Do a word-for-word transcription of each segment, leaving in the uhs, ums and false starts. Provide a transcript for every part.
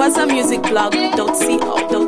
kwaza music blog dot co.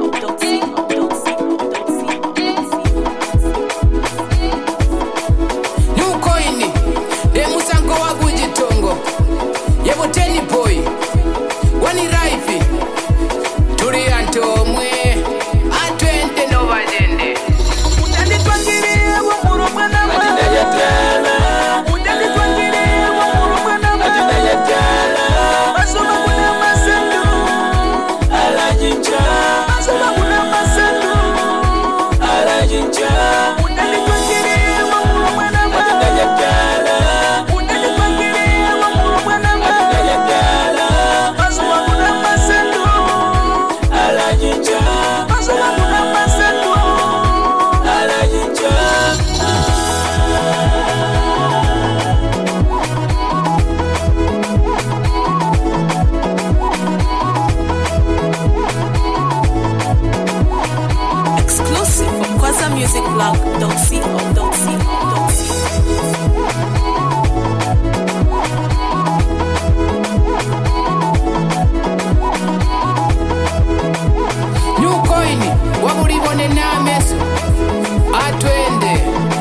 Nukoini demusango wakujitongo yebo teni boy wani raifi turi antomwe atwente no badende utandi twangire wo muromana ajida yatala utandi twangire wo muromana ajida yatala basoma kuna masendu alajinja basoma kuna masendu alajinja utandi twangire wo muromana ajida yatala utandi twangire wo muromana ajida yatala basoma kuna masendu alajinja basoma kuna masendu alajinja Exclusive from kwaza music blog dot co. Nukoini wabulibone nameso atwende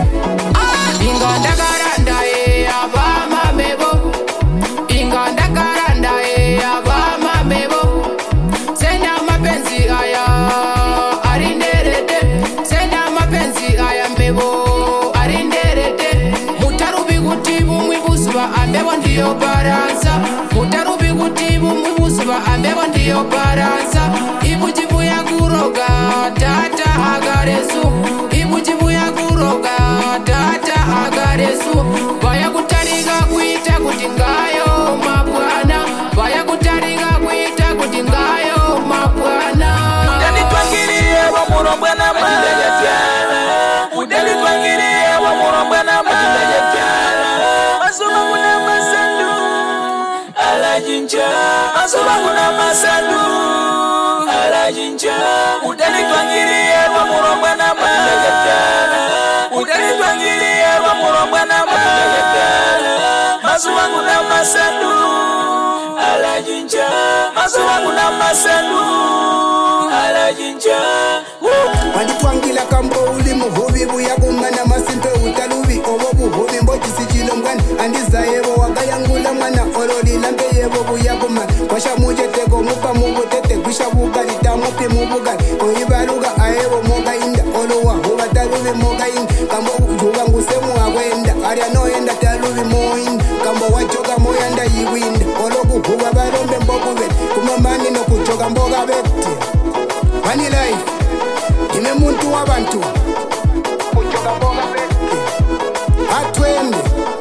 ingandakaranda e abamamebo ingandakaranda e abamamebo sena mapenzi aya arinderete sena mapenzi aya mebo arinderete mutarubi kuti bumwi busuba ambebo ndiyo baransa mutarubi kuti bumwi busuba ambebo ndiyo baransa ibujibu ya kuroga tata hagaresu ibujibu ya kuroga tata hagaresu vaya kutariga kuita kuti ngayo mabwana vaya kutariga kuita kuti ngayo mabwana udani twangirie wa murobwana ajida yatala udani twangirie wa murobwana ajida yatala basoma kuna masandu alajinja basoma kuna masandu alajinja udani twangirie wa murobwana ajida yatala udani twangirie wa murobwana ajida yatala basoma kuna masandu alajinja basoma kuna masandu alajinja Wanditwangila kambo uli muhubi buya kumana masimpe utalubi obo buhubi mbochi sichilo mgani andiza yebo wakayangula mwana ololi lampe yebo buya kumana kwasha muje teko mupa mubu tete kwisha bugali tamupi mubugali oibaluga ayebo moga inda olowa huba talubi moga inda kambo ujuga ngusemu agwenda aria noenda talubi moinda kambo wachoka moyanda yiwinda ologu huba balombe mbokube kumamani no kuchoka mboga bete Money life ime muntu wabantu kuchoka mboga bete atwende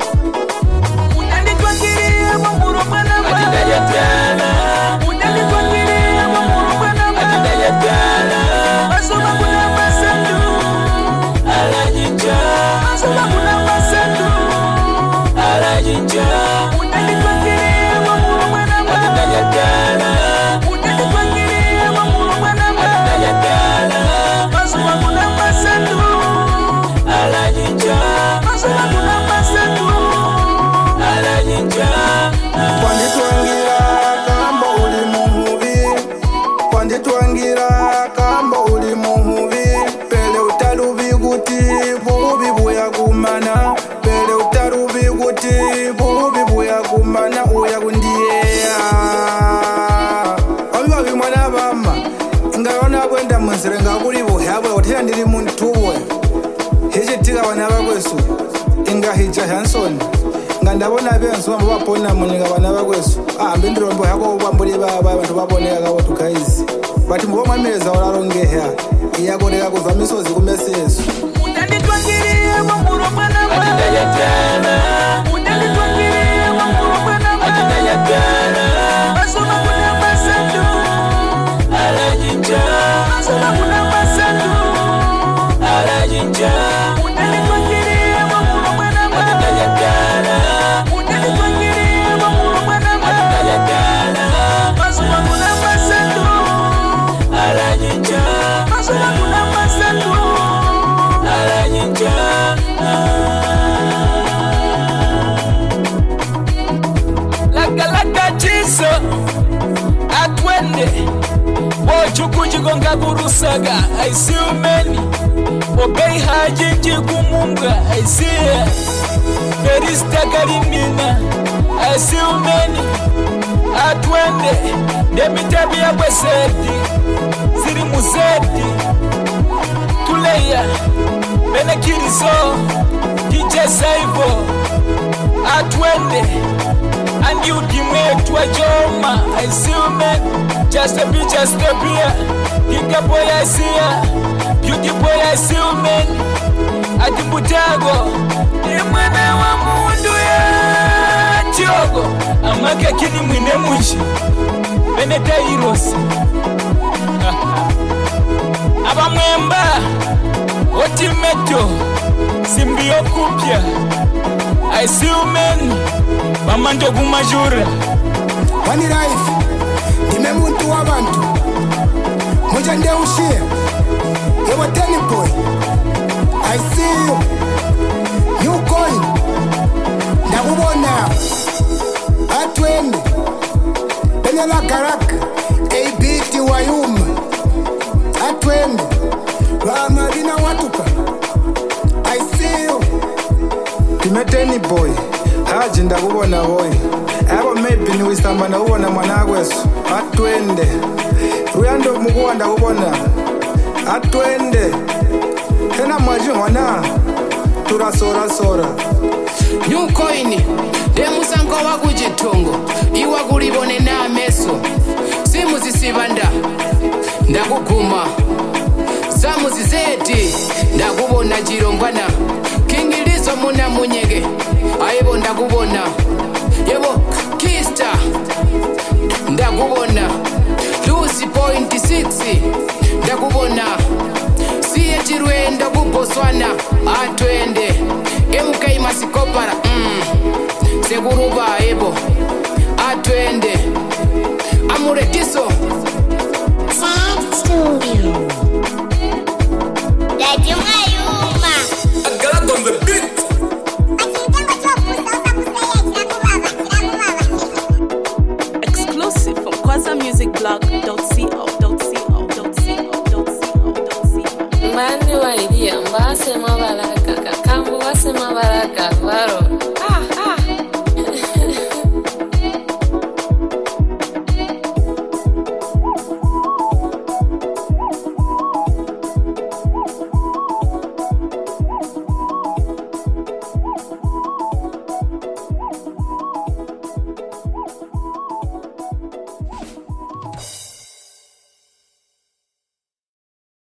udani twangirie wa murobwana ajida yatala udani twangirie wa murobwana ajida yatala basoma kuna masandu alajinja basoma kuna masandu alajinja udani twangirie wa murobwana ajida yatala udani twangirie wa murobwana ajida yatala basoma kuna masandu alajinja basoma kuna masandu alajinja Kwanditwangira kambo uli muhubi Kwanditwangira kambo uli muhubi Pele utalubi guti buhubi buya kumana Pele utalubi guti buhubi buya kumana uya kundiea Omiwa bimwana bama Ingaona kwenda mwenzirenga kuli buhabwe Otela ndiri muntu Hijitika wanaba kwesu Inga hija Hanson ngandabona benzo mbapona muninga bana bakwesu ahambe ndirombo yako bambuli baba abantu baboneka kawo tukaizi bati mbomwameleza olarongeha iyakoleka kuva misozi kumesi yesu udani twangirie wa murobwana ajida yatala udani twangirie wa murobwana ajida yatala basoma kuna masandu alajinja basoma kuna masandu alajinja udani twangirie wa murobwana ajida yatala udani twangirie wa murobwana ajida yatala basoma kuna masandu alajinja basoma kuna masandu alajinja laka laka chiso atwende bochukujigonga burusaga I see you many obey hajinji kumumbwa I see Perista garimina I see you many atwende debitabia bwesedi ziri muzedi tuleya benekirizo D J Saivo atwende and you dimwetwa joma I see you man just a bit just a beer Giga boy I see ya Beauty boy I see you man Atibutago Imwana wa mundu ya Chiogo Amake kini mwine mwishi Beneta Heroes Aba mwemba Otimeto Simbio kupya I see you man Bamando kumajura Wani life Nime muntu wabantu Moja nde ushie Ewa teni boy I see you You coin Nakubona Atwende Penyala karaka A B T wayuma Atwende Ramarina watuka I see you Timeteni boy Haji ndakubona boy Abo maybe ni wisamba ndakubona mwana kwesu Atwende Ruyando mukuwa ndakubona Atwende Tena mwaju mwana Tura sora sora New coin Demusango wakujitongo Iwa kulibone na meso Simu zisibanda Ndakuguma Samu zizeti Ndakubona jirongwana Kingilizo muna munyege Aibo ndakubona Yebo Kista Ndakubona Lucy point six Ndakubona Siye chirwenda kuboswana Atwende M K masikopara mm. Seguruba ebo Atwende Amure kiso Sad Studio Daddy Mayuma I got on the beat Exclusive from kwaza music blog dot co dot co dot co dot co. Mbani wa idia mbase mabaraka kakambu wase mabaraka varo ah